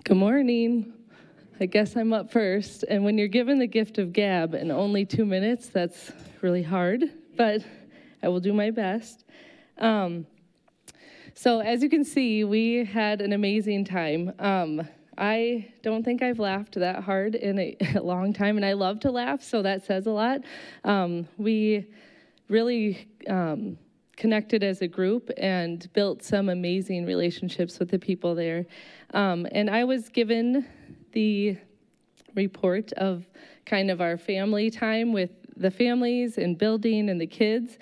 Good morning. I guess I'm up first. And when you're given the gift of gab in only 2 minutes, that's really hard, but I will do my best. So as you can see, we had an amazing time. I don't think I've laughed that hard in a long time, and I love to laugh, so that says a lot. We really connected as a group and built some amazing relationships with the people there. And I was given the report of kind of our family time with the families and building and the kids.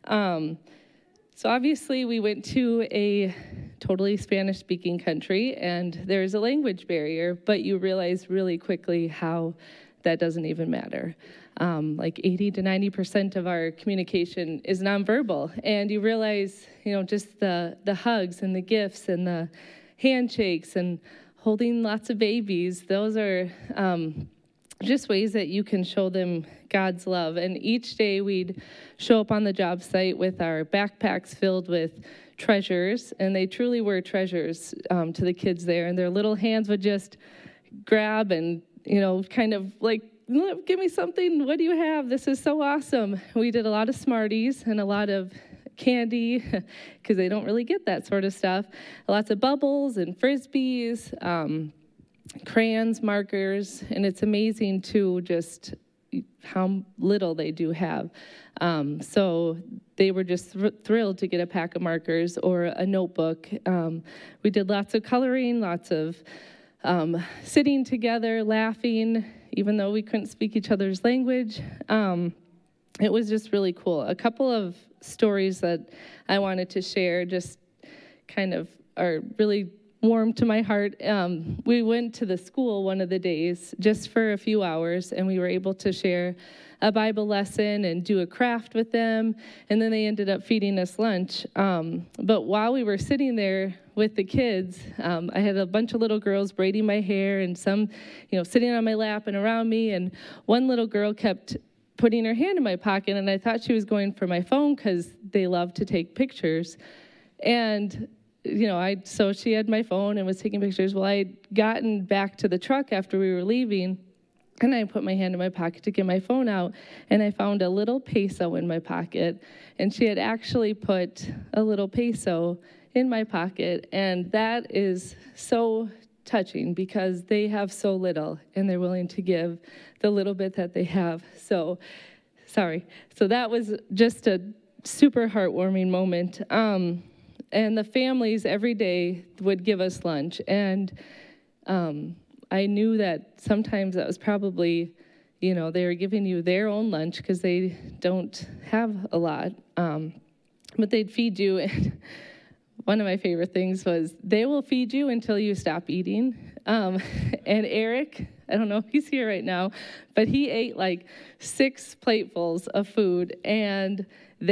So obviously we went to a totally Spanish-speaking country, and there's a language barrier, but you realize really quickly how that doesn't even matter. Like 80 to 90% of our communication is nonverbal, and you realize, just the hugs and the gifts and the handshakes and holding lots of babies. Those are just ways that you can show them God's love. And each day we'd show up on the job site with our backpacks filled with treasures, and they truly were treasures to the kids there. And their little hands would just grab and, kind of like, give me something. What do you have? This is so awesome. We did a lot of Smarties and a lot of candy because they don't really get that sort of stuff. Lots of bubbles and Frisbees, crayons, markers, and it's amazing to just how little they do have. So they were just thrilled to get a pack of markers or a notebook. We did lots of coloring, lots of sitting together, laughing, even though we couldn't speak each other's language. It was just really cool. A couple of stories that I wanted to share just kind of are really warm to my heart. We went to the school one of the days just for a few hours, and we were able to share a Bible lesson and do a craft with them, and then they ended up feeding us lunch. But while we were sitting there with the kids, I had a bunch of little girls braiding my hair and some, sitting on my lap and around me, and one little girl kept putting her hand in my pocket, and I thought she was going for my phone because they love to take pictures. And so she had my phone and was taking pictures. Well, I'd gotten back to the truck after we were leaving, and I put my hand in my pocket to get my phone out, and I found a little peso in my pocket, and she had actually put a little peso in my pocket, and that is so touching because they have so little, and they're willing to give the little bit that they have. So that was just a super heartwarming moment. And the families every day would give us lunch. And I knew that sometimes that was probably, they were giving you their own lunch because they don't have a lot. But they'd feed you. And one of my favorite things was they will feed you until you stop eating. And Eric, I don't know if he's here right now, but he ate like 6 platefuls of food. And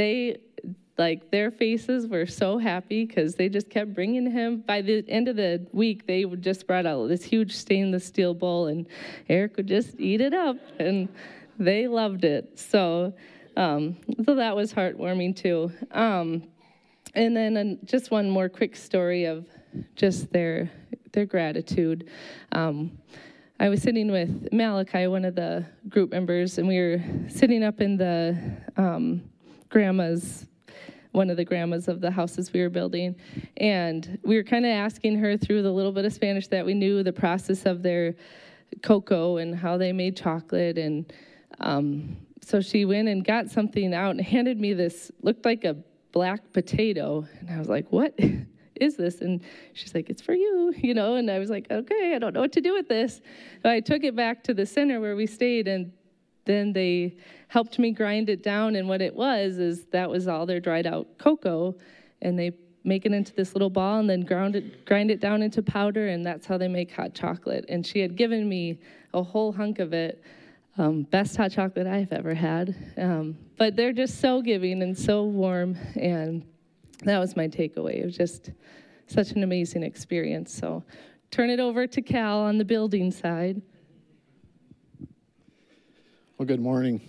their faces were so happy because they just kept bringing him. By the end of the week, they would just brought out this huge stainless steel bowl, and Eric would just eat it up, and they loved it. So that was heartwarming too. And then just one more quick story of just their gratitude. I was sitting with Malachi, one of the group members, and we were sitting up in the one of the grandmas of the houses we were building. And we were kind of asking her through the little bit of Spanish that we knew, the process of their cocoa and how they made chocolate. And so she went and got something out and handed me this, looked like a black potato. And I was like, what is this? And she's like, it's for you, And I was like, okay, I don't know what to do with this. So I took it back to the center where we stayed, and then they helped me grind it down, and what it was is that was all their dried out cocoa, and they make it into this little ball and then grind it down into powder, and that's how they make hot chocolate. And she had given me a whole hunk of it. Best hot chocolate I've ever had. But they're just so giving and so warm, and that was my takeaway. It was just such an amazing experience. So turn it over to Cal on the building side. Well, good morning.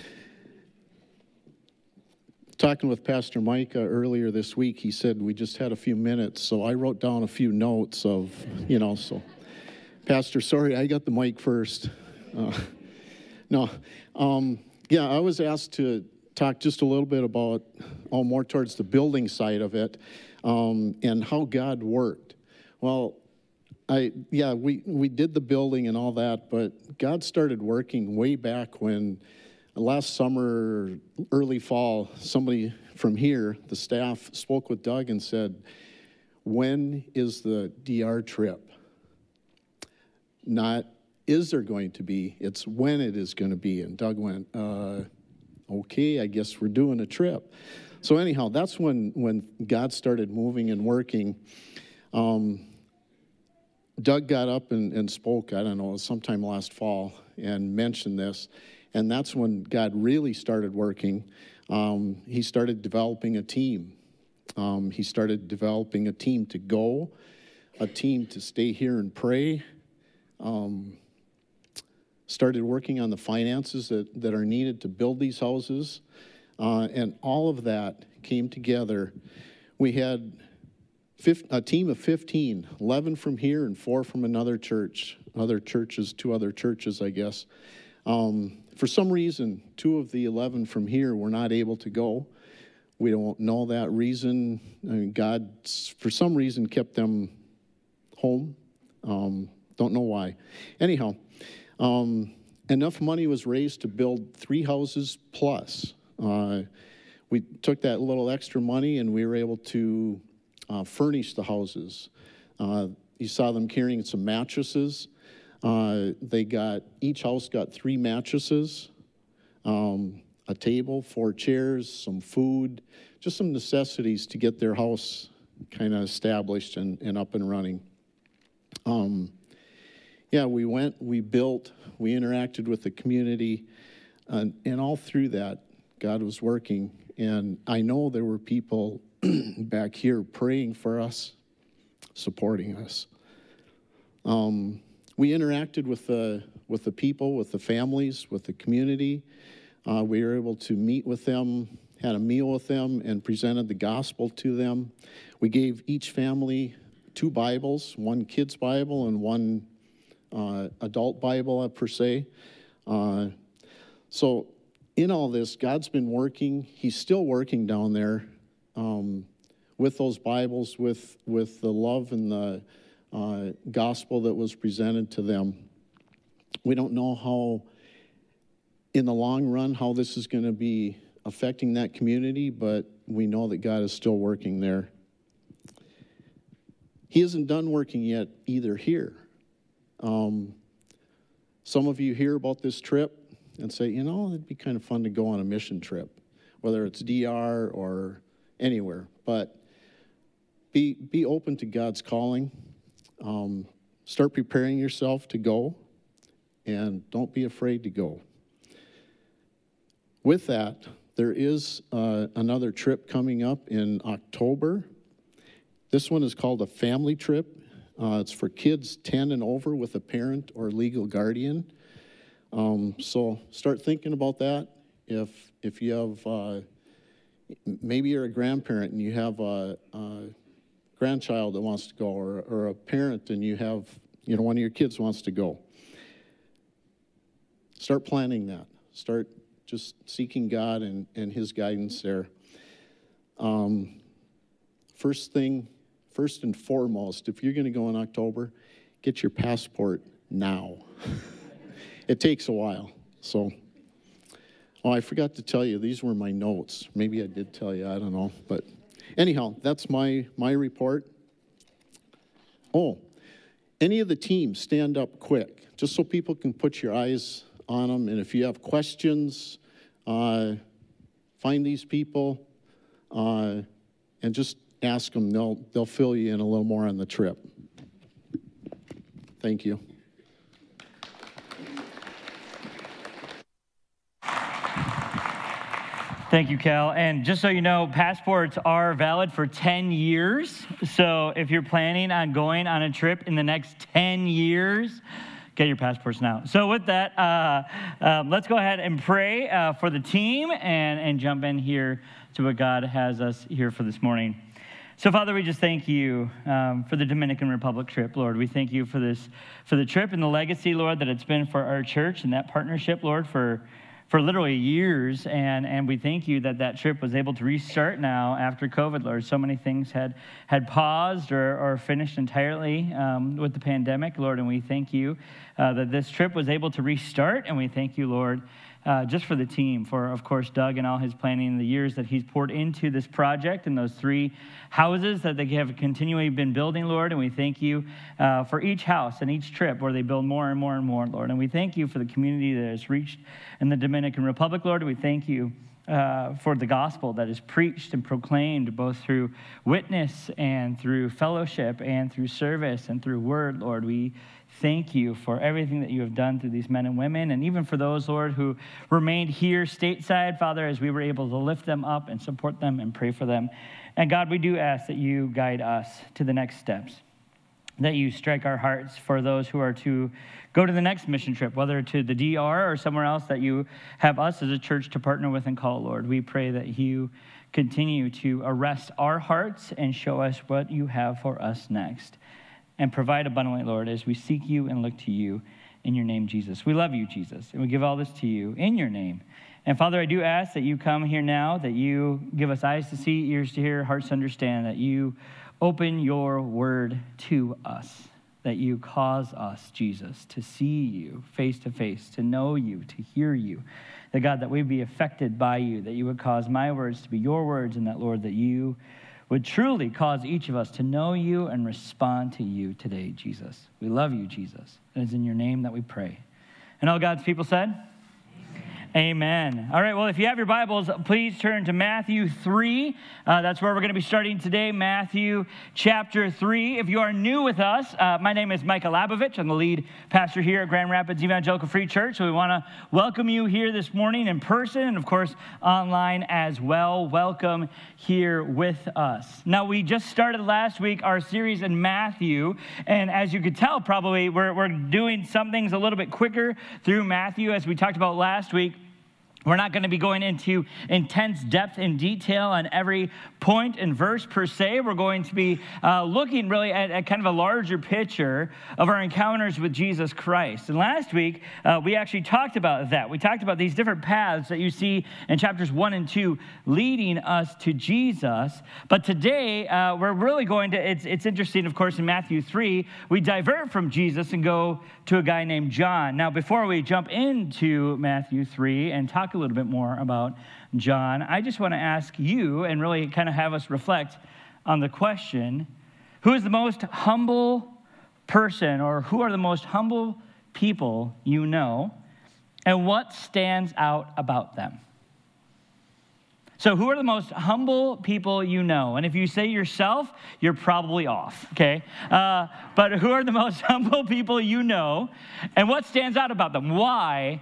Talking with Pastor Micah earlier this week, he said we just had a few minutes, so I wrote down a few notes of, so Pastor, sorry, I got the mic first. No. Yeah, I was asked to talk just a little bit about, more towards the building side of it, and how God worked. Well, we did the building and all that, but God started working way back when last summer, early fall, somebody from here, the staff, spoke with Doug and said, when is the DR trip? Not, is there going to be? It's when it is going to be. And Doug went, okay, I guess we're doing a trip. So anyhow, that's when God started moving and working. Doug got up and spoke, I don't know, sometime last fall, and mentioned this. And that's when God really started working. He started developing a team. He started developing a team to go, a team to stay here and pray. Started working on the finances that are needed to build these houses. And all of that came together. We had a team of 15, 11 from here and 4 from another church, two other churches, I guess. For some reason, 2 of the 11 from here were not able to go. We don't know that reason. I mean, God, for some reason, kept them home. Don't know why. Anyhow, enough money was raised to build 3 houses plus. We took that little extra money and we were able to furnish the houses. You saw them carrying some mattresses. Each house got 3 mattresses, a table, 4 chairs, some food, just some necessities to get their house kind of established and up and running. We went, we built, we interacted with the community, and all through that, God was working. And I know there were people back here praying for us, supporting us. We interacted with the people, with the families, with the community. We were able to meet with them, had a meal with them, and presented the gospel to them. We gave each family 2 Bibles, 1 kid's Bible and 1 adult Bible, per se. So in all this, God's been working. He's still working down there with those Bibles, with the love and the gospel that was presented to them. We don't know how, in the long run, how this is going to be affecting that community, but we know that God is still working there. He isn't done working yet either here. Some of you hear about this trip and say, it'd be kind of fun to go on a mission trip, whether it's DR or anywhere. But be open to God's calling. Start preparing yourself to go, and don't be afraid to go. With that, there is another trip coming up in October. This one is called a family trip. It's for kids 10 and over with a parent or legal guardian. So start thinking about that. If you have, maybe you're a grandparent and you have a grandchild that wants to go, or a parent and you have, one of your kids wants to go. Start planning that. Start just seeking God and His guidance there. First and foremost, if you're going to go in October, get your passport now. It takes a while. So, I forgot to tell you, these were my notes. Maybe I did tell you, I don't know. But anyhow, that's my report. Any of the teams, stand up quick, just so people can put your eyes on them. And if you have questions, find these people and just ask them. They'll fill you in a little more on the trip. Thank you. Thank you, Cal. And just so you know, passports are valid for 10 years. So if you're planning on going on a trip in the next 10 years, get your passports now. So with that, let's go ahead and pray for the team and jump in here to what God has us here for this morning. So, Father, we just thank you for the Dominican Republic trip, Lord. We thank you for the trip and the legacy, Lord, that it's been for our church and that partnership, Lord, for literally years. And we thank you that trip was able to restart now after COVID, Lord. So many things had paused or finished entirely with the pandemic, Lord. And we thank you that this trip was able to restart. And we thank you, Lord, just for the team, for, of course, Doug and all his planning and the years that he's poured into this project and those 3 houses that they have continually been building, Lord. And we thank you for each house and each trip where they build more and more and more, Lord. And we thank you for the community that is reached in the Dominican Republic, Lord. We thank you for the gospel that is preached and proclaimed both through witness and through fellowship and through service and through word, Lord. We thank you for everything that you have done through these men and women, and even for those, Lord, who remained here stateside, Father, as we were able to lift them up and support them and pray for them. And God, we do ask that you guide us to the next steps, that you strike our hearts for those who are to go to the next mission trip, whether to the DR or somewhere else that you have us as a church to partner with and call, Lord. We pray that you continue to arrest our hearts and show us what you have for us next. And provide abundantly, Lord, as we seek you and look to you in your name, Jesus. We love you, Jesus, and we give all this to you in your name. And Father, I do ask that you come here now, that you give us eyes to see, ears to hear, hearts to understand, that you open your word to us, that you cause us, Jesus, to see you face to face, to know you, to hear you. That, God, that we'd be affected by you, that you would cause my words to be your words, and that, Lord, that you would truly cause each of us to know you and respond to you today, Jesus. We love you, Jesus. And it's in your name that we pray. And all God's people said? Amen. All right, well, if you have your Bibles, please turn to Matthew 3. That's where we're going to be starting today, Matthew chapter 3. If you are new with us, my name is Micah Labovich. I'm the lead pastor here at Grand Rapids Evangelical Free Church. So we want to welcome you here this morning in person and, of course, online as well. Welcome here with us. Now, we just started last week our series in Matthew, and as you could tell, probably we're doing some things a little bit quicker through Matthew, as we talked about last week. We're not going to be going into intense depth and detail on every point and verse per se. We're going to be looking really at kind of a larger picture of our encounters with Jesus Christ. And last week, we actually talked about that. We talked about these different paths that you see in chapters 1 and 2 leading us to Jesus. But today, we're really going to, it's interesting, of course, in Matthew 3, we divert from Jesus and go to a guy named John. Now, before we jump into Matthew 3 and talk a little bit more about John, I just want to ask you and really kind of have us reflect on the question, who is the most humble person, or who are the most humble people you know, and what stands out about them? So who are the most humble people you know? And if you say yourself, you're probably off, okay? But who are the most humble people you know, and what stands out about them? Why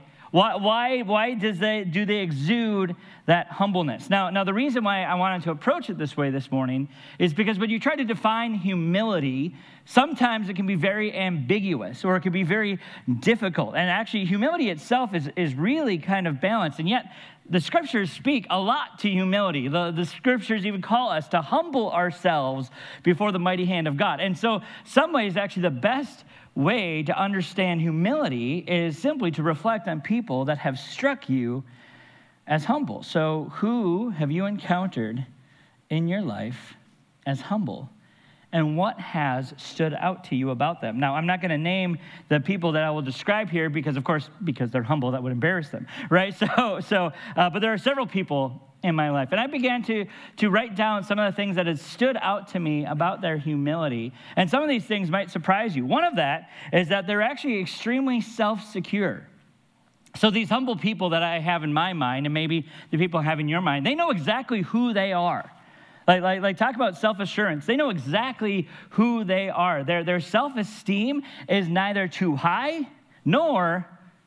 do they exude that humbleness? Now, the reason why I wanted to approach it this way this morning is because when you try to define humility, sometimes it can be very ambiguous, or it can be very difficult. And actually, humility itself is really kind of balanced, and yet the scriptures speak a lot to humility. The scriptures even call us to humble ourselves before the mighty hand of God. And so, some ways, actually, the best way to understand humility is simply to reflect on people that have struck you as humble. So, who have you encountered in your life as humble? And what has stood out to you about them? Now, I'm not going to name the people that I will describe here because, of course, because they're humble, that would embarrass them, right? But there are several people in my life. And I began to write down some of the things that had stood out to me about their humility. And some of these things might surprise you. One of that is that they're actually extremely self-secure. So these humble people that I have in my mind, and maybe the people I have in your mind, they know exactly who they are. Like talk about self-assurance. They know exactly who they are. Their self-esteem is neither too high nor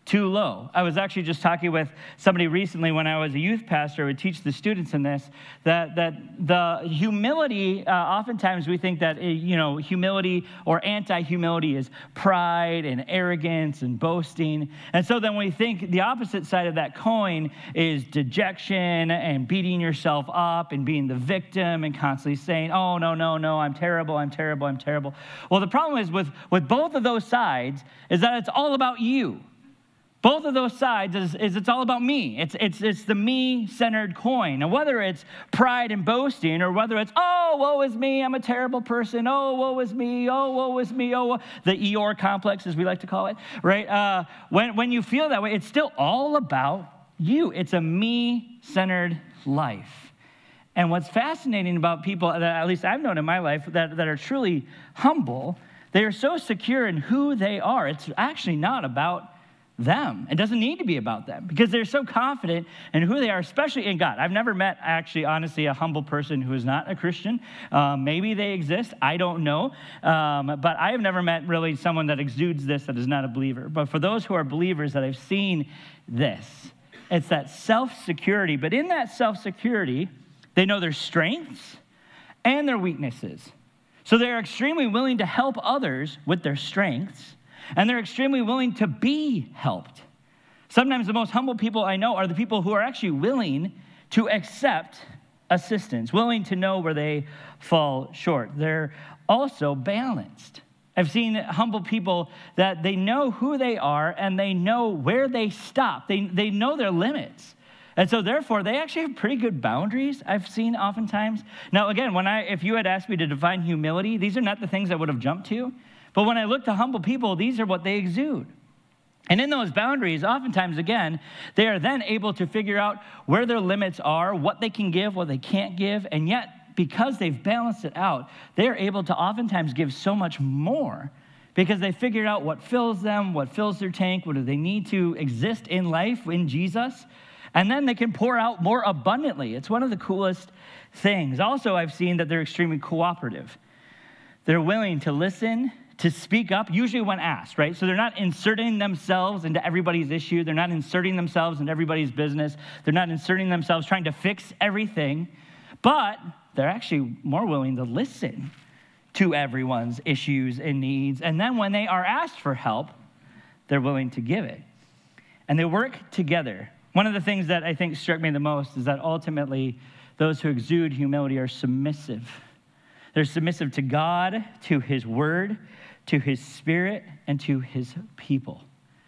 too low. I was actually just talking with somebody recently when I was a youth pastor. I would teach the students in this, that the humility, oftentimes we think that, humility or anti-humility is pride and arrogance and boasting. And so then we think the opposite side of that coin is dejection and beating yourself up and being the victim and constantly saying, oh, no, I'm terrible, I'm terrible, I'm terrible. Well, the problem is with both of those sides is that it's all about you. Both of those sides is it's all about me. It's the me-centered coin. And whether it's pride and boasting or whether it's, oh, woe is me, I'm a terrible person. Oh, woe is me. Oh, woe is me. Oh, the Eeyore complex, as we like to call it, right? When you feel that way, it's still all about you. It's a me-centered life. And what's fascinating about people that at least I've known in my life that are truly humble, they are so secure in who they are. It's actually not about them. It doesn't need to be about them because they're so confident in who they are, especially in God. I've never met, actually, honestly, a humble person who is not a Christian. Maybe they exist. I don't know. But I have never met really someone that exudes this that is not a believer. But for those who are believers that I've seen this, it's that self-security. But in that self-security, they know their strengths and their weaknesses. So they're extremely willing to help others with their strengths, and they're extremely willing to be helped. Sometimes the most humble people I know are the people who are actually willing to accept assistance, willing to know where they fall short. They're also balanced. I've seen humble people that they know who they are and they know where they stop. They know their limits. And so therefore, they actually have pretty good boundaries, I've seen oftentimes. Now, again, if you had asked me to define humility, these are not the things I would have jumped to. But when I look to humble people, these are what they exude. And in those boundaries, oftentimes, again, they are then able to figure out where their limits are, what they can give, what they can't give. And yet, because they've balanced it out, they are able to oftentimes give so much more because they figured out what fills them, what fills their tank, what do they need to exist in life in Jesus. And then they can pour out more abundantly. It's one of the coolest things. Also, I've seen that they're extremely cooperative. They're willing to listen, to speak up, usually when asked, right? So they're not inserting themselves into everybody's issue. They're not inserting themselves into everybody's business. They're not inserting themselves trying to fix everything, but they're actually more willing to listen to everyone's issues and needs. And then when they are asked for help, they're willing to give it. And they work together. One of the things that I think struck me the most is that ultimately those who exude humility are submissive. They're submissive to God, to his word, to his spirit, and to his people.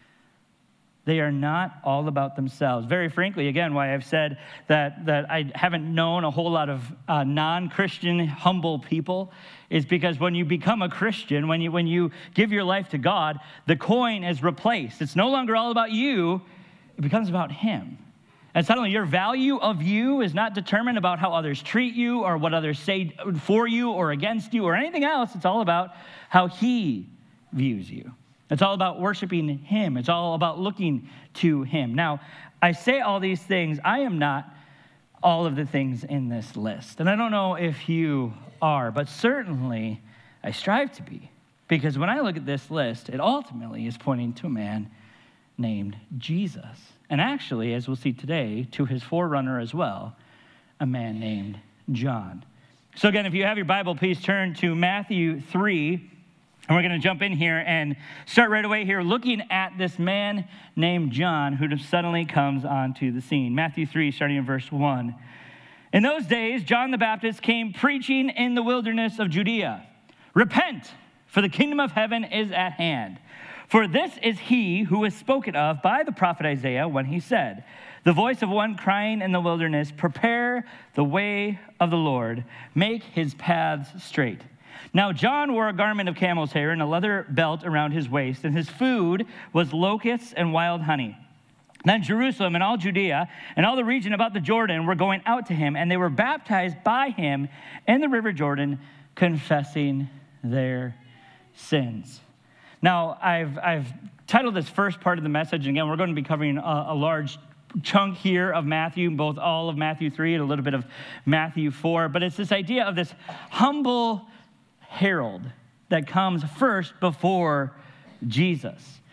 They are not all about themselves. Very frankly, again, why I've said that I haven't known a whole lot of non-Christian humble people is because when you become a Christian, when you give your life to God, the coin is replaced. It's no longer all about you. It becomes about him. And suddenly your value of you is not determined about how others treat you or what others say for you or against you or anything else. It's all about how he views you. It's all about worshiping him. It's all about looking to him. Now, I say all these things. I am not all of the things in this list. And I don't know if you are, but certainly I strive to be. Because when I look at this list, it ultimately is pointing to a man named Jesus. And actually, as we'll see today, to his forerunner as well, a man named John. So again, if you have your Bible, please turn to Matthew 3. And we're going to jump in here and start right away here looking at this man named John who suddenly comes onto the scene. Matthew 3, starting in verse 1. In those days, John the Baptist came preaching in the wilderness of Judea. Repent, for the kingdom of heaven is at hand. For this is he who was spoken of by the prophet Isaiah when he said, the voice of one crying in the wilderness, prepare the way of the Lord, make his paths straight. Now John wore a garment of camel's hair and a leather belt around his waist, and his food was locusts and wild honey. Then Jerusalem and all Judea and all the region about the Jordan were going out to him, and they were baptized by him in the river Jordan, confessing their sins. Now, I've titled this first part of the message, and again, we're going to be covering a large chunk here of Matthew, both all of Matthew 3 and a little bit of Matthew 4, but it's this idea of this humble herald that comes first before Jesus.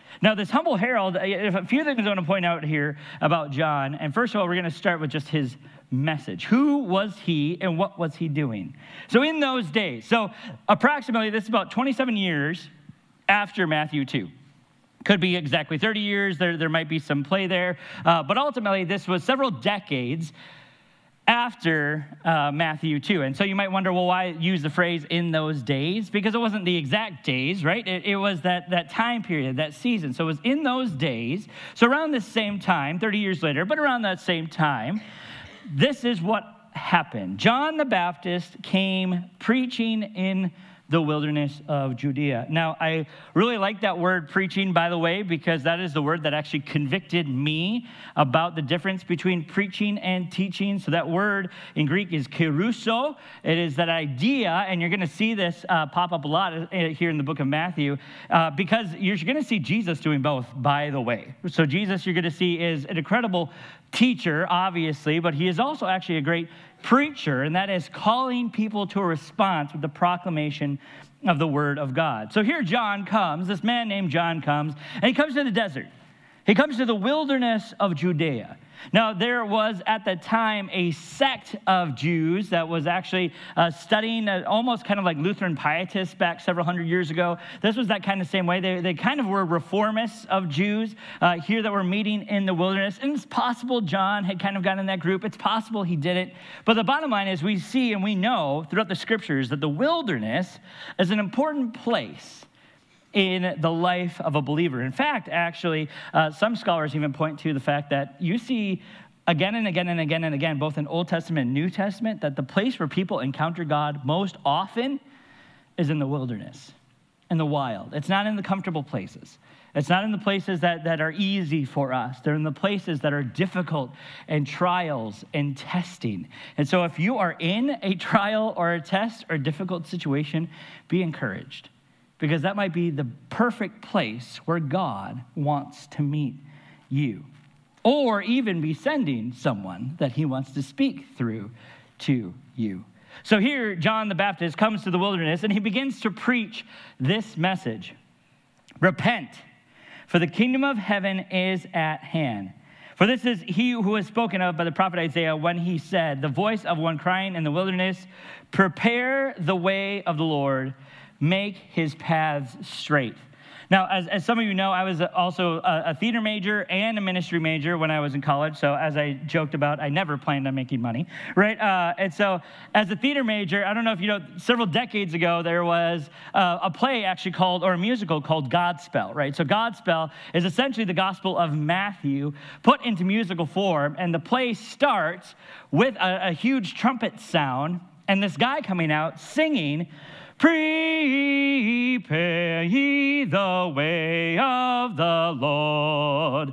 Now, this humble herald, a few things I want to point out here about John. And first of all, we're going to start with just his message. Who was he and what was he doing? So in those days, so approximately, this is about 27 years after Matthew 2. Could be exactly 30 years. There might be some play there. But ultimately, this was several decades after Matthew 2. And so you might wonder, well, why use the phrase in those days? Because it wasn't the exact days, right? It was that time period, that season. So it was in those days. So around the same time, 30 years later, but around that same time, this is what happened. John the Baptist came preaching in the wilderness of Judea. Now, I really like that word preaching, by the way, because that is the word that actually convicted me about the difference between preaching and teaching. So that word in Greek is kerusso. It is that idea, and you're going to see this pop up a lot here in the book of Matthew, because you're going to see Jesus doing both, by the way. So Jesus, you're going to see, is an incredible teacher, obviously, but he is also actually a great preacher, and that is calling people to a response with the proclamation of the word of God. So here John comes, this man named John comes, and he comes to the desert. He comes to the wilderness of Judea. Now, there was at the time a sect of Jews that was actually studying almost kind of like Lutheran pietists back several hundred years ago. This was that kind of same way. They kind of were reformists of Jews here that were meeting in the wilderness. And it's possible John had kind of gotten in that group. It's possible he didn't. But the bottom line is we see and we know throughout the scriptures that the wilderness is an important place in the life of a believer. In fact, actually, some scholars even point to the fact that you see again and again and again and again, both in Old Testament and New Testament, that the place where people encounter God most often is in the wilderness, in the wild. It's not in the comfortable places. It's not in the places that are easy for us. They're in the places that are difficult and trials and testing. And so if you are in a trial or a test or a difficult situation, be encouraged, because that might be the perfect place where God wants to meet you, or even be sending someone that he wants to speak through to you. So here, John the Baptist comes to the wilderness, and he begins to preach this message: repent, for the kingdom of heaven is at hand. For this is he who was spoken of by the prophet Isaiah when he said, the voice of one crying in the wilderness, prepare the way of the Lord, make his paths straight. Now, as some of you know, I was also a theater major and a ministry major when I was in college. So as I joked about, I never planned on making money, right? And so as a theater major, I don't know if you know, several decades ago, there was a play actually called, or a musical called Godspell, right? So Godspell is essentially the Gospel of Matthew put into musical form. And the play starts with a huge trumpet sound and this guy coming out singing, prepare ye the way of the Lord.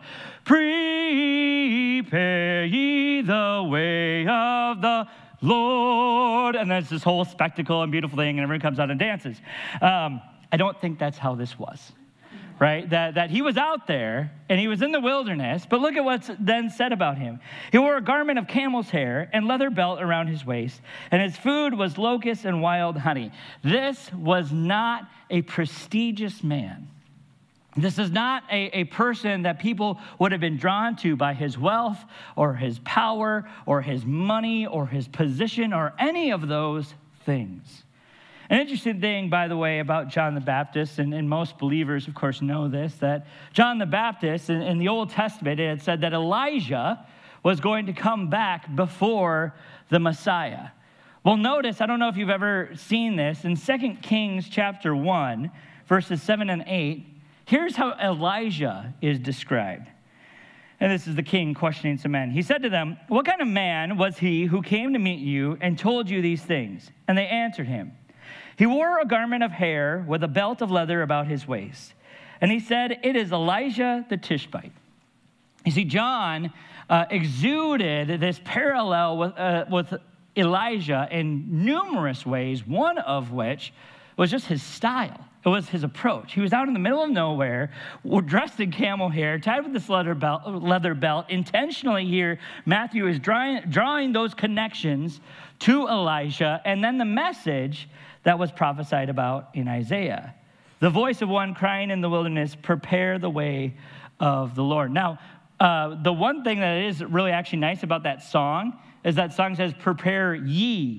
Prepare ye the way of the Lord. And then it's this whole spectacle and beautiful thing, and everyone comes out and dances. I don't think that's how this was, right? That he was out there, and he was in the wilderness, but look at what's then said about him. He wore a garment of camel's hair and leather belt around his waist, and his food was locusts and wild honey. This was not a prestigious man. This is not a person that people would have been drawn to by his wealth or his power or his money or his position or any of those things. An interesting thing, by the way, about John the Baptist, and most believers, of course, know this, that John the Baptist, in the Old Testament, it had said that Elijah was going to come back before the Messiah. Well, notice, I don't know if you've ever seen this, in 2 Kings chapter 1, verses 7 and 8, here's how Elijah is described. And this is the king questioning some men. He said to them, what kind of man was he who came to meet you and told you these things? And they answered him, he wore a garment of hair with a belt of leather about his waist. And he said, it is Elijah the Tishbite. You see, John exuded this parallel with Elijah in numerous ways, one of which was just his style. It was his approach. He was out in the middle of nowhere, dressed in camel hair, tied with this leather belt. Intentionally here, Matthew is drawing those connections to Elijah, and then the message that was prophesied about in Isaiah. the voice of one crying in the wilderness, prepare the way of the Lord. Now, the one thing that is really actually nice about that song is that song says, prepare ye.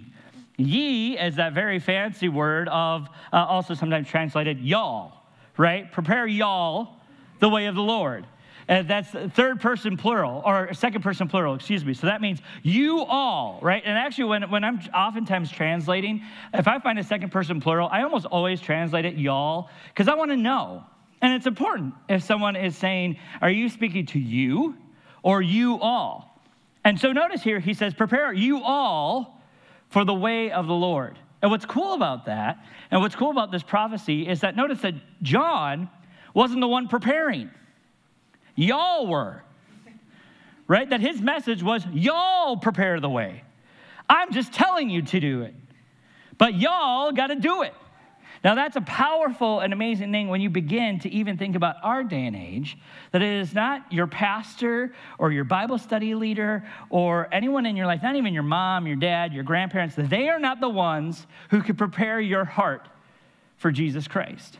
Ye is that very fancy word of, also sometimes translated y'all, right? Prepare y'all the way of the Lord. That's third person plural, or second person plural, excuse me. So that means you all, right? And actually, when I'm oftentimes translating, if I find a second person plural, I almost always translate it y'all, because I want to know. And it's important if someone is saying, are you speaking to you or you all? And so notice here, he says, prepare you all for the way of the Lord. And what's cool about that, and what's cool about this prophecy, is that notice that John wasn't the one preparing. Y'all were, right? That his message was, y'all prepare the way. I'm just telling you to do it. But y'all got to do it. Now, that's a powerful and amazing thing when you begin to even think about our day and age, that it is not your pastor or your Bible study leader or anyone in your life, not even your mom, your dad, your grandparents, that they are not the ones who can prepare your heart for Jesus Christ.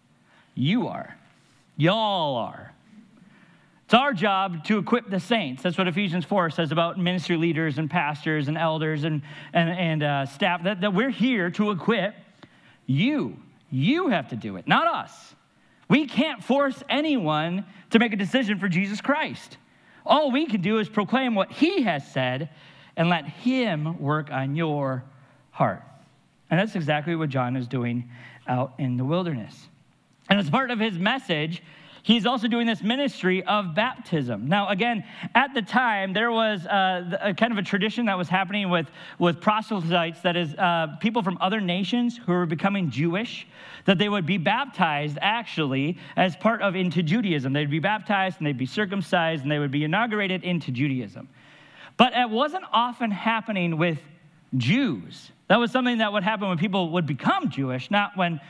You are. Y'all are. It's our job to equip the saints. That's what Ephesians 4 says about ministry leaders and pastors and elders and staff, that we're here to equip you. You have to do it, not us. We can't force anyone to make a decision for Jesus Christ. All we can do is proclaim what he has said and let him work on your heart. And that's exactly what John is doing out in the wilderness. And as part of his message, he's also doing this ministry of baptism. Now, again, at the time, there was a kind of a tradition that was happening with proselytes, that is, people from other nations who were becoming Jewish, that they would be baptized, actually, as part of into Judaism. They'd be baptized, and they'd be circumcised, and they would be inaugurated into Judaism. But it wasn't often happening with Jews. That was something that would happen when people would become Jewish, not when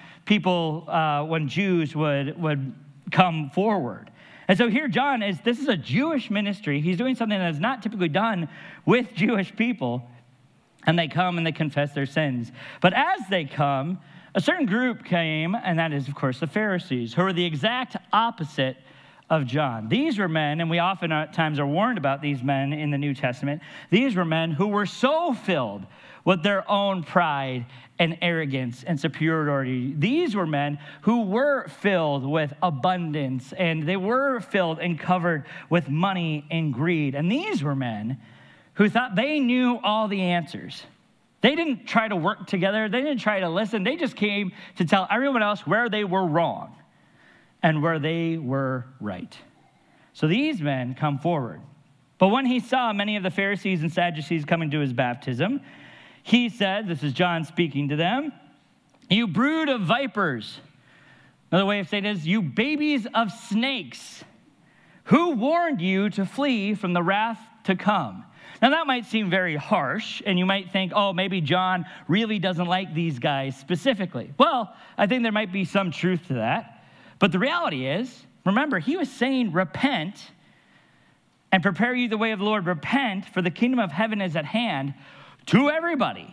Jews would come forward. And so here John this is a Jewish ministry. He's doing something that is not typically done with Jewish people. And they come and they confess their sins. But as they come, a certain group came, and that is, of course, the Pharisees, who are the exact opposite of John. These were men, and we oftentimes are warned about these men in the New Testament. These were men who were so filled with their own pride and arrogance and superiority. These were men who were filled with abundance, and they were filled and covered with money and greed. And these were men who thought they knew all the answers. They didn't try to work together. They didn't try to listen. They just came to tell everyone else where they were wrong and where they were right. So these men come forward. But when he saw many of the Pharisees and Sadducees coming to his baptism, he said, this is John speaking to them, you brood of vipers. Another way of saying it is, you babies of snakes. Who warned you to flee from the wrath to come? Now that might seem very harsh, and you might think, oh, maybe John really doesn't like these guys specifically. Well, I think there might be some truth to that. But the reality is, remember, he was saying, repent and prepare you the way of the Lord. Repent, for the kingdom of heaven is at hand, to everybody.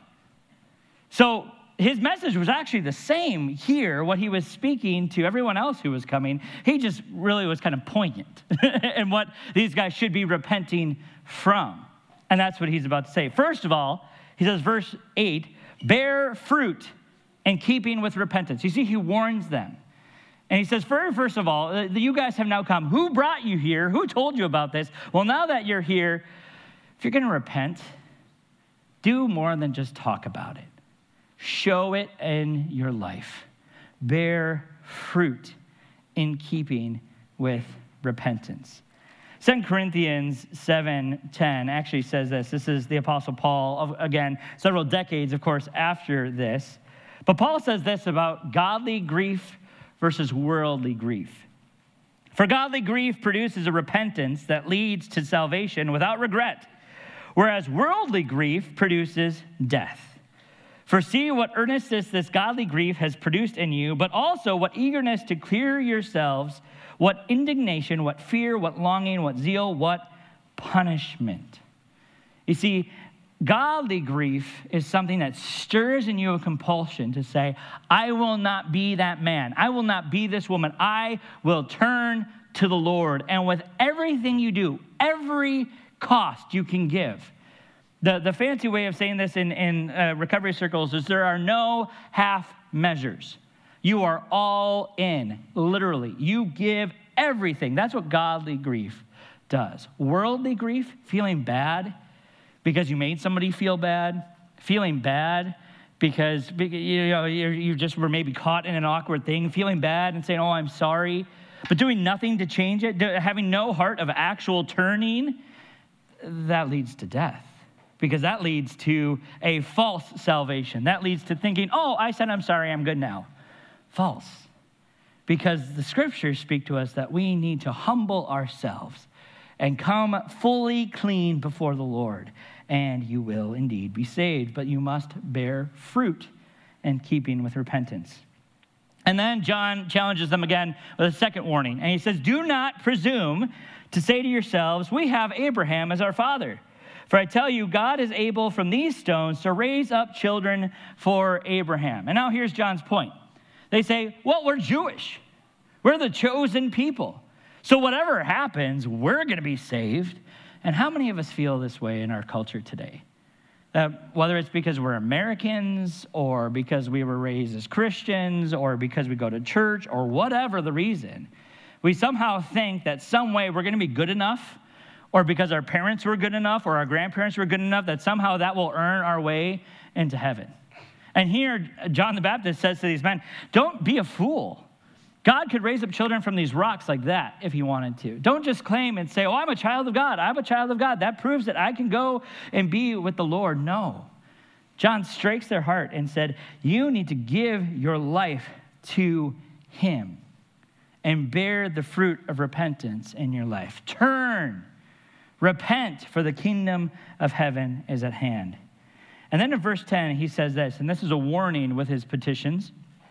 So his message was actually the same here, what he was speaking to everyone else who was coming. He just really was kind of poignant in what these guys should be repenting from. And that's what he's about to say. First of all, he says, verse 8, bear fruit in keeping with repentance. You see, he warns them. And he says, first of all, you guys have now come. Who brought you here? Who told you about this? Well, now that you're here, if you're going to repent, do more than just talk about it. Show it in your life. Bear fruit in keeping with repentance. 2 Corinthians 7:10 actually says this. This is the Apostle Paul, again, several decades, of course, after this. But Paul says this about godly grief versus worldly grief. For godly grief produces a repentance that leads to salvation without regret, whereas worldly grief produces death. For see what earnestness this godly grief has produced in you, but also what eagerness to clear yourselves, what indignation, what fear, what longing, what zeal, what punishment. You see, Godly grief is something that stirs in you a compulsion to say, I will not be that man. I will not be this woman. I will turn to the Lord. And with everything you do, every cost you can give. The fancy way of saying this in recovery circles is there are no half measures. You are all in, literally. You give everything. That's what godly grief does. Worldly grief, feeling bad because you made somebody feel bad, feeling bad because you just were maybe caught in an awkward thing, feeling bad and saying, oh, I'm sorry, but doing nothing to change it, having no heart of actual turning, that leads to death. Because that leads to a false salvation. That leads to thinking, oh, I said I'm sorry, I'm good now. False. Because the scriptures speak to us that we need to humble ourselves and come fully clean before the Lord, and you will indeed be saved. But you must bear fruit in keeping with repentance. And then John challenges them again with a second warning. And he says, do not presume to say to yourselves, we have Abraham as our father. For I tell you, God is able from these stones to raise up children for Abraham. And now here's John's point. They say, well, we're Jewish. We're the chosen people. So whatever happens, we're going to be saved. And how many of us feel this way in our culture today? Whether it's because we're Americans or because we were raised as Christians or because we go to church or whatever the reason, we somehow think that some way we're going to be good enough, or because our parents were good enough or our grandparents were good enough, that somehow that will earn our way into heaven. And here, John the Baptist says to these men, don't be a fool. God could raise up children from these rocks like that if he wanted to. Don't just claim and say, oh, I'm a child of God. I'm a child of God. That proves that I can go and be with the Lord. No. John strikes their heart and said, you need to give your life to him and bear the fruit of repentance in your life. Turn. Repent, for the kingdom of heaven is at hand. And then in verse 10, he says this, and this is a warning with his petitions.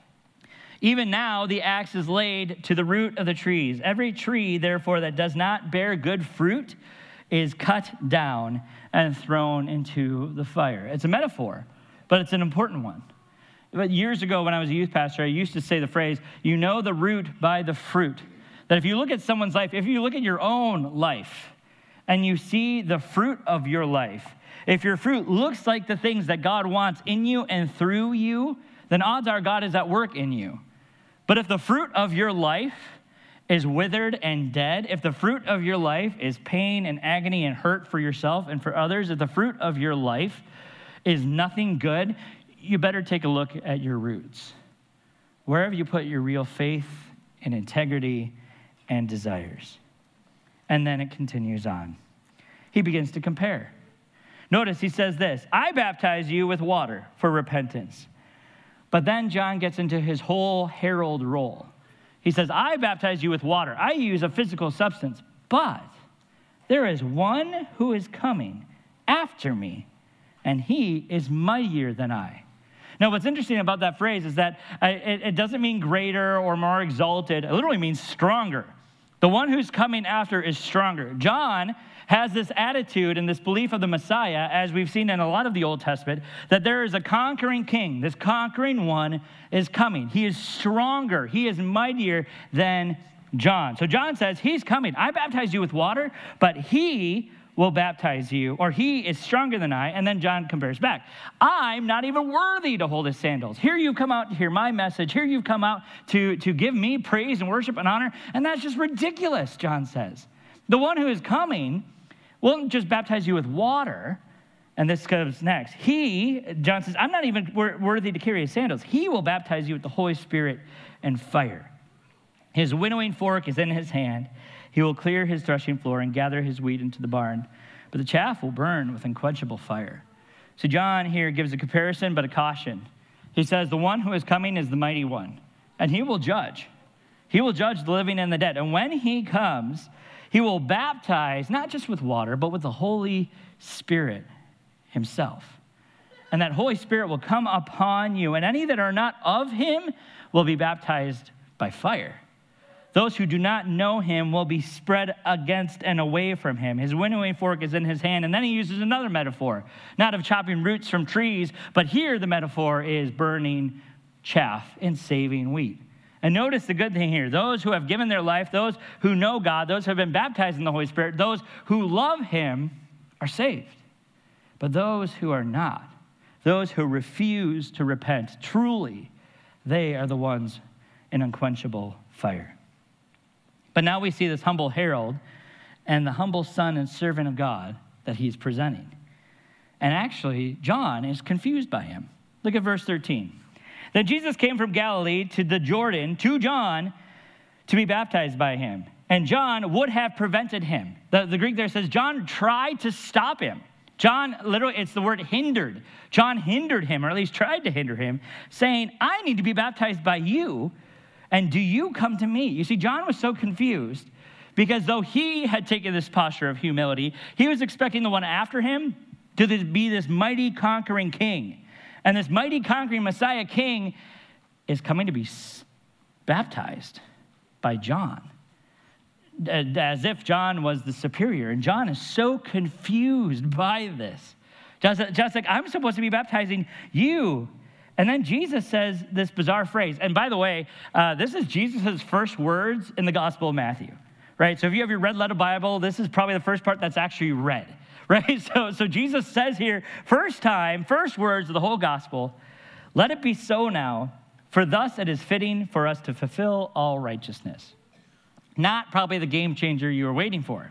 Even now the axe is laid to the root of the trees. Every tree, therefore, that does not bear good fruit is cut down and thrown into the fire. It's a metaphor, but it's an important one. But years ago when I was a youth pastor, I used to say the phrase, you know the root by the fruit. That if you look at someone's life, if you look at your own life, and you see the fruit of your life, if your fruit looks like the things that God wants in you and through you, then odds are God is at work in you. But if the fruit of your life is withered and dead, if the fruit of your life is pain and agony and hurt for yourself and for others, if the fruit of your life is nothing good, you better take a look at your roots. Wherever you put your real faith and integrity and desires. And then it continues on. He begins to compare. Notice he says this, I baptize you with water for repentance. But then John gets into his whole herald role. He says, I baptize you with water. I use a physical substance, but there is one who is coming after me, and he is mightier than I. Now, what's interesting about that phrase is that it doesn't mean greater or more exalted. It literally means stronger. The one who's coming after is stronger. John has this attitude and this belief of the Messiah, as we've seen in a lot of the Old Testament, that there is a conquering king. This conquering one is coming. He is stronger. He is mightier than John. So John says, he's coming. I baptize you with water, but he will baptize you, or he is stronger than I. And then John compares back. I'm not even worthy to hold his sandals. Here you've come out to hear my message. Here you've come out to give me praise and worship and honor. And that's just ridiculous, John says. The one who is coming won't just baptize you with water. And this comes next. John says, I'm not even worthy to carry his sandals. He will baptize you with the Holy Spirit and fire. His winnowing fork is in his hand. He will clear his threshing floor and gather his wheat into the barn, but the chaff will burn with unquenchable fire. So John here gives a comparison, but a caution. He says, the one who is coming is the mighty one, and he will judge. He will judge the living and the dead. And when he comes, he will baptize, not just with water, but with the Holy Spirit himself. And that Holy Spirit will come upon you, and any that are not of him will be baptized by fire. Those who do not know him will be spread against and away from him. His winnowing fork is in his hand. And then he uses another metaphor, not of chopping roots from trees, but here the metaphor is burning chaff and saving wheat. And notice the good thing here. Those who have given their life, those who know God, those who have been baptized in the Holy Spirit, those who love him are saved. But those who are not, those who refuse to repent, truly, they are the ones in unquenchable fire. But now we see this humble herald and the humble son and servant of God that he's presenting. And actually, John is confused by him. Look at verse 13. Then Jesus came from Galilee to the Jordan to John to be baptized by him. And John would have prevented him. The Greek there says John tried to stop him. John, literally, it's the word hindered. John hindered him, or at least tried to hinder him, saying, I need to be baptized by you, and do you come to me? You see, John was so confused because though he had taken this posture of humility, he was expecting the one after him to be this mighty conquering king. And this mighty conquering Messiah king is coming to be baptized by John, as if John was the superior. And John is so confused by this. Just like, I'm supposed to be baptizing you. And then Jesus says this bizarre phrase. And by the way, this is Jesus' first words in the Gospel of Matthew, right? So if you have your red letter Bible, this is probably the first part that's actually read, right? So Jesus says here, first words of the whole gospel, let it be so now, for thus it is fitting for us to fulfill all righteousness. Not probably the game changer you were waiting for,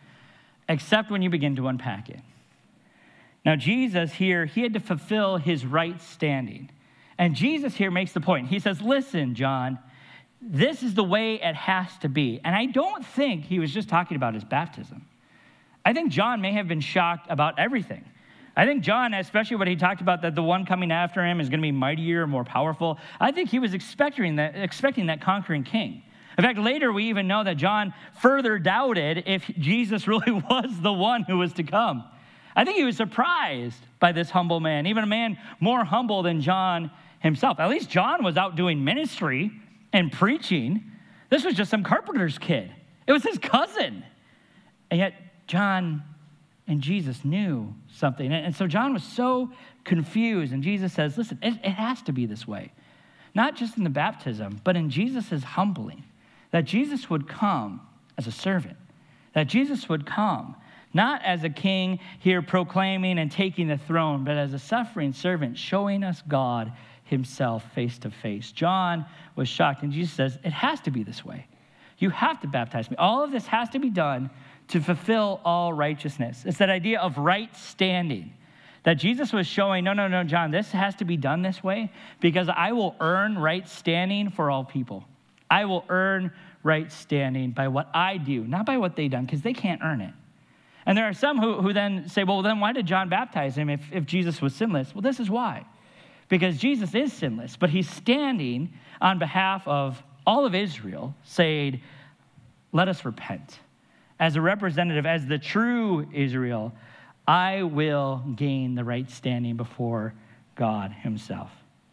except when you begin to unpack it. Now, Jesus here, he had to fulfill his right standing. And Jesus here makes the point. He says, listen, John, this is the way it has to be. And I don't think he was just talking about his baptism. I think John may have been shocked about everything. I think John, especially when he talked about that the one coming after him is going to be mightier, more powerful, I think he was expecting that conquering king. In fact, later we even know that John further doubted if Jesus really was the one who was to come. I think he was surprised by this humble man, even a man more humble than John himself. At least John was out doing ministry and preaching. This was just some carpenter's kid. It was his cousin. And yet John and Jesus knew something. And so John was so confused. And Jesus says, listen, it has to be this way. Not just in the baptism, but in Jesus' humbling. That Jesus would come as a servant. That Jesus would come not as a king here proclaiming and taking the throne, but as a suffering servant showing us God himself face to face. John was shocked, and Jesus says, it has to be this way. You have to baptize me. All of this has to be done to fulfill all righteousness. It's that idea of right standing that Jesus was showing, no, John, this has to be done this way because I will earn right standing for all people. I will earn right standing by what I do, not by what they've done, because they can't earn it. And there are some who then say, well, then why did John baptize him if Jesus was sinless? Well, this is why. Because Jesus is sinless, but he's standing on behalf of all of Israel, saying, let us repent. As a representative, as the true Israel, I will gain the right standing before God himself.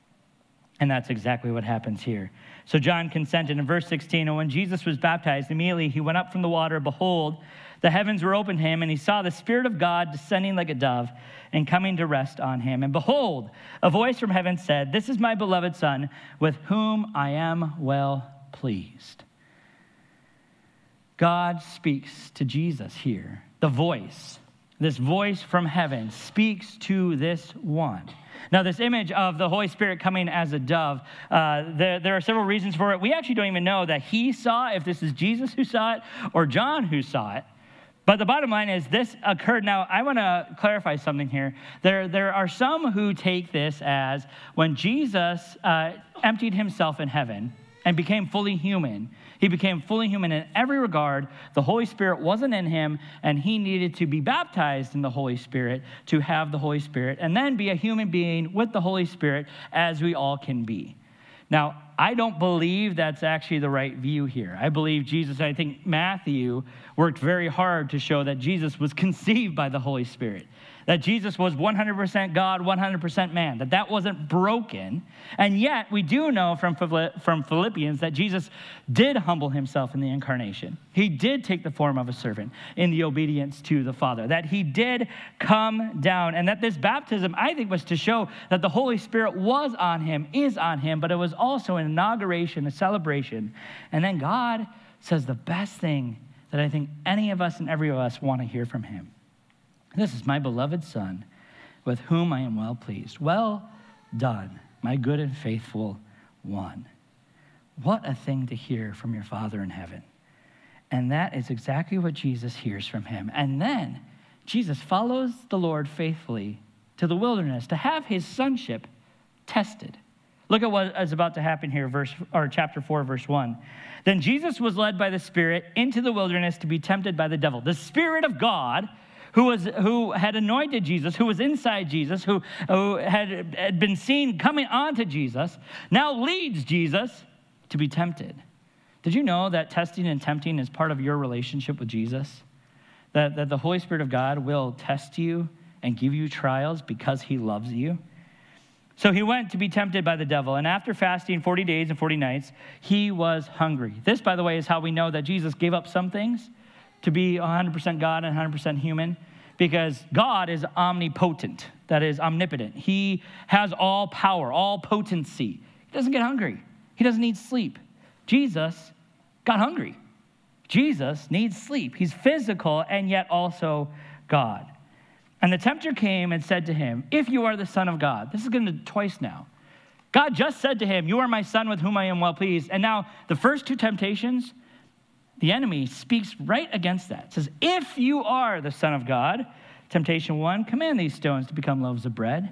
And that's exactly what happens here. So John consented in verse 16, and when Jesus was baptized, immediately he went up from the water. Behold, the heavens were opened to him, and he saw the Spirit of God descending like a dove and coming to rest on him. And behold, a voice from heaven said, this is my beloved Son, with whom I am well pleased. God speaks to Jesus here. The voice, this voice from heaven, speaks to this one. Now, this image of the Holy Spirit coming as a dove, there are several reasons for it. We actually don't even know that he saw, if this is Jesus who saw it or John who saw it. But the bottom line is this occurred. Now, I want to clarify something here. There are some who take this as when Jesus emptied himself in heaven and became fully human. He became fully human in every regard. The Holy Spirit wasn't in him, and he needed to be baptized in the Holy Spirit to have the Holy Spirit, and then be a human being with the Holy Spirit as we all can be. Now, I don't believe that's actually the right view here. I believe Jesus, I think Matthew worked very hard to show that Jesus was conceived by the Holy Spirit, that Jesus was 100% God, 100% man, that wasn't broken. And yet we do know from Philippians that Jesus did humble himself in the incarnation. He did take the form of a servant in the obedience to the Father, that he did come down, and that this baptism, I think, was to show that the Holy Spirit was on him, is on him, but it was also an inauguration, a celebration. And then God says the best thing that I think any of us and every of us want to hear from him. This is my beloved Son, with whom I am well pleased. Well done, my good and faithful one. What a thing to hear from your Father in heaven. And that is exactly what Jesus hears from him. And then Jesus follows the Lord faithfully to the wilderness to have his sonship tested. Look at what is about to happen here, chapter 4, verse 1. Then Jesus was led by the Spirit into the wilderness to be tempted by the devil. The Spirit of God, who had anointed Jesus, who was inside Jesus, who had been seen coming onto Jesus, now leads Jesus to be tempted. Did you know that testing and tempting is part of your relationship with Jesus? That the Holy Spirit of God will test you and give you trials because he loves you? So he went to be tempted by the devil, and after fasting 40 days and 40 nights, he was hungry. This, by the way, is how we know that Jesus gave up some things to be 100% God and 100% human, because God is omnipotent, that is omnipotent. He has all power, all potency. He doesn't get hungry. He doesn't need sleep. Jesus got hungry. Jesus needs sleep. He's physical and yet also God. And the tempter came and said to him, if you are the Son of God. This is going to twice now. God just said to him, you are my Son with whom I am well pleased. And now the first two temptations, the enemy speaks right against that. It says, if you are the Son of God, temptation 1, command these stones to become loaves of bread.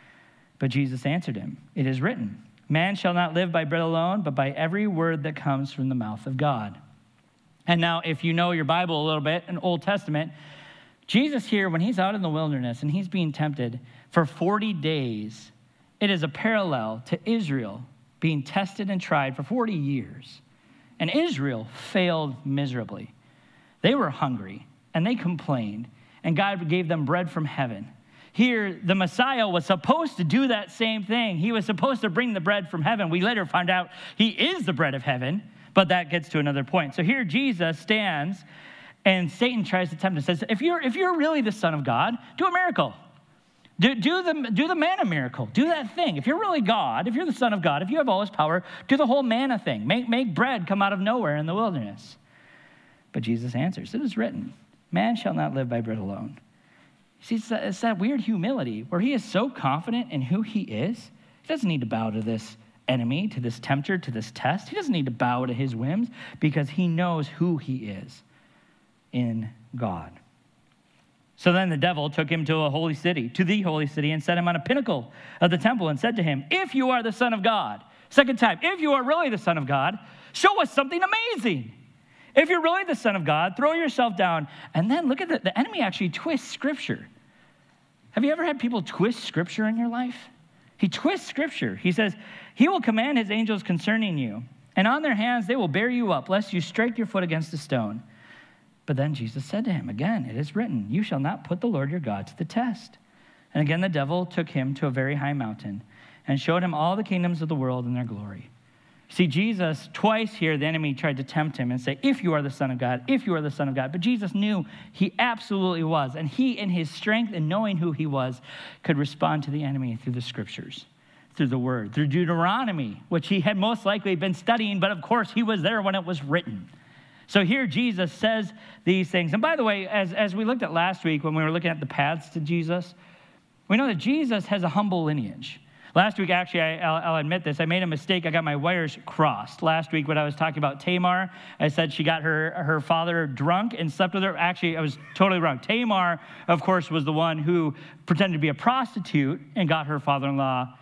But Jesus answered him, it is written, man shall not live by bread alone, but by every word that comes from the mouth of God. And now, if you know your Bible a little bit, in Old Testament, Jesus here, when he's out in the wilderness and he's being tempted for 40 days, it is a parallel to Israel being tested and tried for 40 years. And Israel failed miserably. They were hungry, and they complained, and God gave them bread from heaven. Here, the Messiah was supposed to do that same thing. He was supposed to bring the bread from heaven. We later found out he is the bread of heaven, but that gets to another point. So here Jesus stands, and Satan tries to tempt him, says, if you're really the Son of God, do a miracle. Do the manna miracle. Do that thing. If you're really God, if you're the Son of God, if you have all his power, do the whole manna thing. Make bread come out of nowhere in the wilderness. But Jesus answers, it is written, man shall not live by bread alone. See, it's that weird humility where he is so confident in who he is. He doesn't need to bow to this enemy, to this tempter, to this test. He doesn't need to bow to his whims because he knows who he is in God. So then the devil took him to the holy city, and set him on a pinnacle of the temple and said to him, if you are the Son of God, second time, if you are really the Son of God, show us something amazing. If you're really the Son of God, throw yourself down. And then look at the enemy actually twists Scripture. Have you ever had people twist Scripture in your life? He twists Scripture. He says, he will command his angels concerning you, and on their hands they will bear you up, lest you strike your foot against a stone. But then Jesus said to him, again, it is written, you shall not put the Lord your God to the test. And again the devil took him to a very high mountain and showed him all the kingdoms of the world and their glory. See, Jesus, twice here, the enemy tried to tempt him and say, if you are the Son of God, if you are the Son of God. But Jesus knew he absolutely was. And he, in his strength and knowing who he was, could respond to the enemy through the Scriptures, through the Word, through Deuteronomy, which he had most likely been studying, but of course he was there when it was written. So here Jesus says these things. And by the way, as we looked at last week when we were looking at the paths to Jesus, we know that Jesus has a humble lineage. Last week, actually, I'll admit this, I made a mistake. I got my wires crossed. Last week when I was talking about Tamar, I said she got her father drunk and slept with her. Actually, I was totally wrong. Tamar, of course, was the one who pretended to be a prostitute and got her father-in-law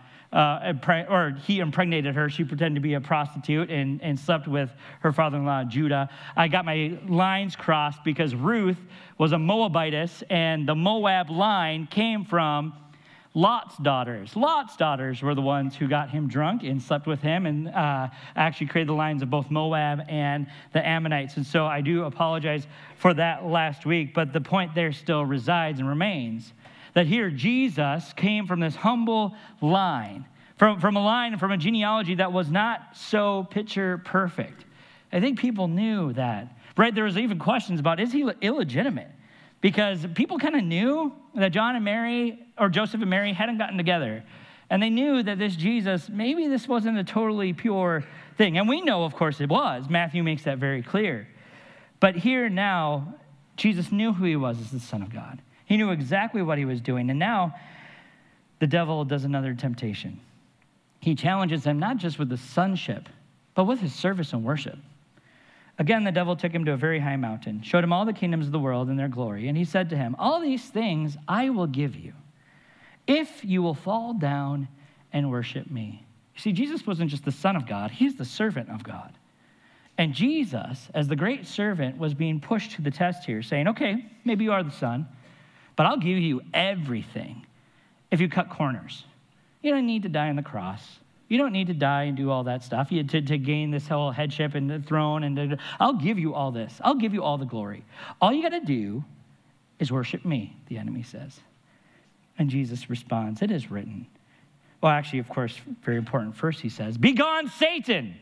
or he impregnated her. She pretended to be a prostitute and slept with her father-in-law, Judah. I got my lines crossed because Ruth was a Moabitess, and the Moab line came from Lot's daughters. Lot's daughters were the ones who got him drunk and slept with him and actually created the lines of both Moab and the Ammonites. And so I do apologize for that last week, but the point there still resides and remains, that here Jesus came from this humble line, from a line, from a genealogy that was not so picture perfect. I think people knew that, right? There was even questions about, is he illegitimate? Because people kind of knew that John and Mary, or Joseph and Mary, hadn't gotten together. And they knew that this Jesus, maybe this wasn't a totally pure thing. And we know, of course, it was. Matthew makes that very clear. But here now, Jesus knew who he was as the Son of God. He knew exactly what he was doing. And now, the devil does another temptation. He challenges him not just with the sonship, but with his service and worship. Again, the devil took him to a very high mountain, showed him all the kingdoms of the world and their glory, and he said to him, all these things I will give you, if you will fall down and worship me. You see, Jesus wasn't just the Son of God, he's the servant of God. And Jesus, as the great servant, was being pushed to the test here, saying, okay, maybe you are the Son, but I'll give you everything if you cut corners. You don't need to die on the cross. You don't need to die and do all that stuff to gain this whole headship and the throne. And I'll give you all this. I'll give you all the glory. All you got to do is worship me, the enemy says. And Jesus responds, it is written. Well, actually, of course, very important. First he says, begone, Satan.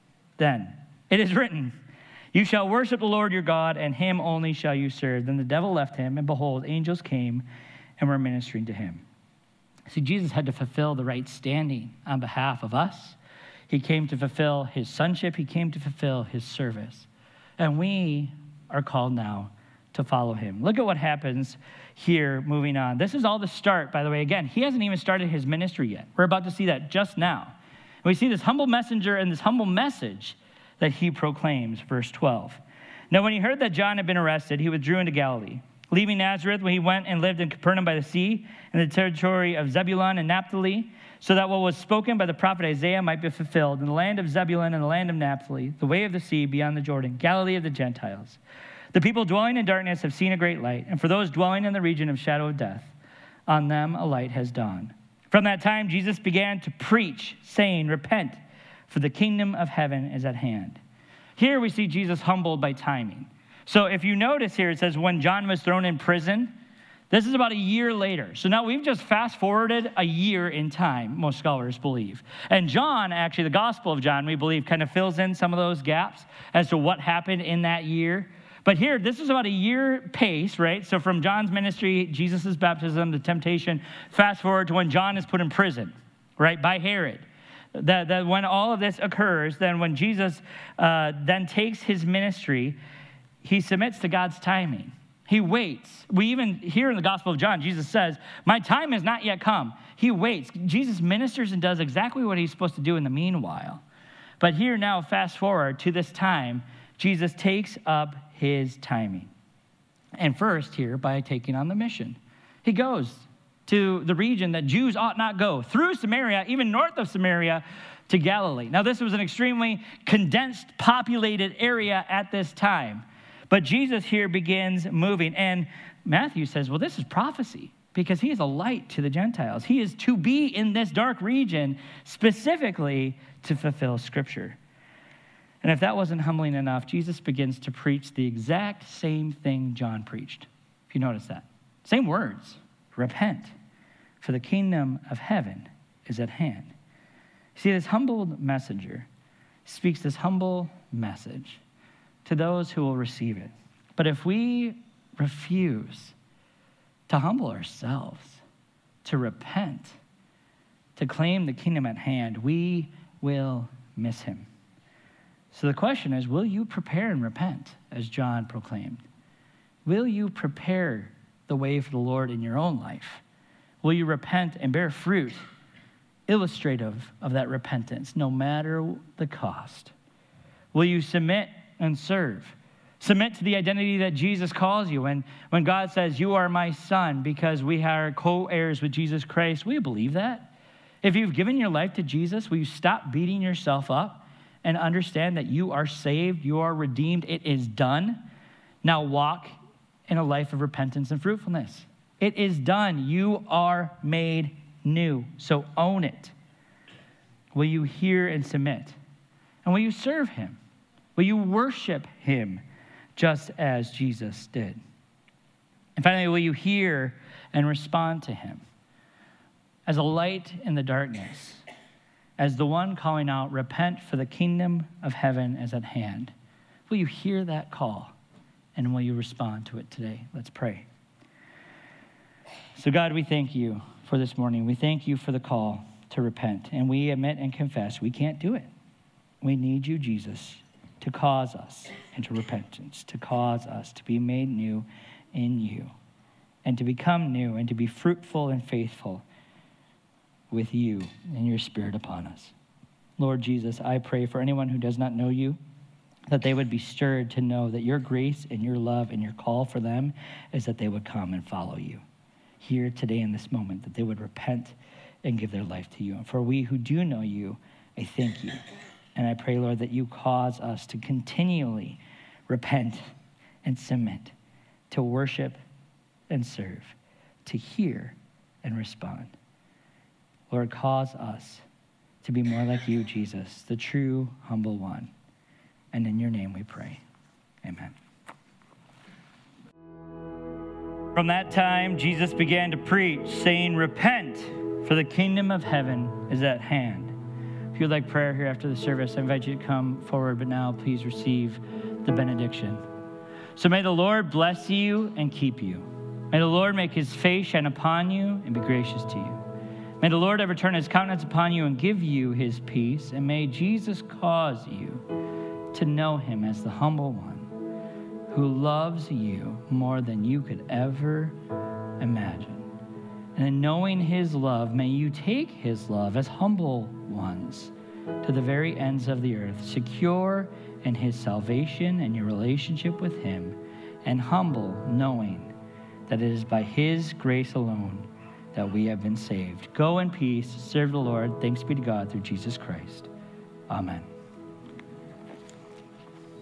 Then it is written, you shall worship the Lord your God, and him only shall you serve. Then the devil left him, and behold, angels came and were ministering to him. See, Jesus had to fulfill the right standing on behalf of us. He came to fulfill his sonship. He came to fulfill his service. And we are called now to follow him. Look at what happens here moving on. This is all the start, by the way. Again, he hasn't even started his ministry yet. We're about to see that just now. And we see this humble messenger and this humble message that he proclaims, verse 12. Now, when he heard that John had been arrested, he withdrew into Galilee. Leaving Nazareth, he went and lived in Capernaum by the sea, in the territory of Zebulun and Naphtali, so that what was spoken by the prophet Isaiah might be fulfilled. In the land of Zebulun and the land of Naphtali, the way of the sea beyond the Jordan, Galilee of the Gentiles. The people dwelling in darkness have seen a great light, and for those dwelling in the region of shadow of death, on them a light has dawned. From that time, Jesus began to preach, saying, repent, for the kingdom of heaven is at hand. Here we see Jesus humbled by timing. So if you notice here, it says when John was thrown in prison, this is about a year later. So now we've just fast forwarded a year in time, most scholars believe. And John, actually, the Gospel of John, we believe, kind of fills in some of those gaps as to what happened in that year. But here, this is about a year pace, right? So from John's ministry, Jesus' baptism, the temptation, fast forward to when John is put in prison, right, by Herod. That when all of this occurs, then when Jesus then takes his ministry, he submits to God's timing. He waits. We even hear in the Gospel of John, Jesus says, my time has not yet come. He waits. Jesus ministers and does exactly what he's supposed to do in the meanwhile. But here now, fast forward to this time, Jesus takes up his timing. And first here, by taking on the mission. He goes to the region that Jews ought not go, through Samaria, even north of Samaria, to Galilee. Now, this was an extremely condensed, populated area at this time. But Jesus here begins moving. And Matthew says, well, this is prophecy because he is a light to the Gentiles. He is to be in this dark region specifically to fulfill Scripture. And if that wasn't humbling enough, Jesus begins to preach the exact same thing John preached. If you notice that. Same words. Repent, for the kingdom of heaven is at hand. See, this humbled messenger speaks this humble message to those who will receive it. But if we refuse to humble ourselves, to repent, to claim the kingdom at hand, we will miss him. So the question is, will you prepare and repent, as John proclaimed? Will you prepare the way for the Lord in your own life? Will you repent and bear fruit illustrative of that repentance, no matter the cost? Will you submit and serve? Submit to the identity that Jesus calls you. And when God says, you are my son, because we are co-heirs with Jesus Christ, will you believe that? If you've given your life to Jesus, will you stop beating yourself up and understand that you are saved, you are redeemed, it is done? Now walk in a life of repentance and fruitfulness. It is done. You are made new. So own it. Will you hear and submit? And will you serve him? Will you worship him just as Jesus did? And finally, will you hear and respond to him as a light in the darkness, as the one calling out, repent, for the kingdom of heaven is at hand? Will you hear that call, and will you respond to it today? Let's pray. So God, we thank you for this morning. We thank you for the call to repent, and we admit and confess we can't do it. We need you, Jesus, to cause us into repentance, to cause us to be made new in you, and to become new and to be fruitful and faithful with you and your Spirit upon us. Lord Jesus, I pray for anyone who does not know you, that they would be stirred to know that your grace and your love and your call for them is that they would come and follow you here today in this moment, that they would repent and give their life to you. And for we who do know you, I thank you. And I pray, Lord, that you cause us to continually repent and submit, to worship and serve, to hear and respond. Lord, cause us to be more like you, Jesus, the true, humble one. And in your name we pray. Amen. From that time, Jesus began to preach, saying, repent, for the kingdom of heaven is at hand. If you'd like prayer here after the service, I invite you to come forward, but now please receive the benediction. So may the Lord bless you and keep you. May the Lord make his face shine upon you and be gracious to you. May the Lord ever turn his countenance upon you and give you his peace. And may Jesus cause you to know him as the humble one who loves you more than you could ever imagine. And in knowing his love, may you take his love as humble ones to the very ends of the earth, secure in his salvation and your relationship with him, and humble, knowing that it is by his grace alone that we have been saved. Go in peace, serve the Lord. Thanks be to God through Jesus Christ. Amen.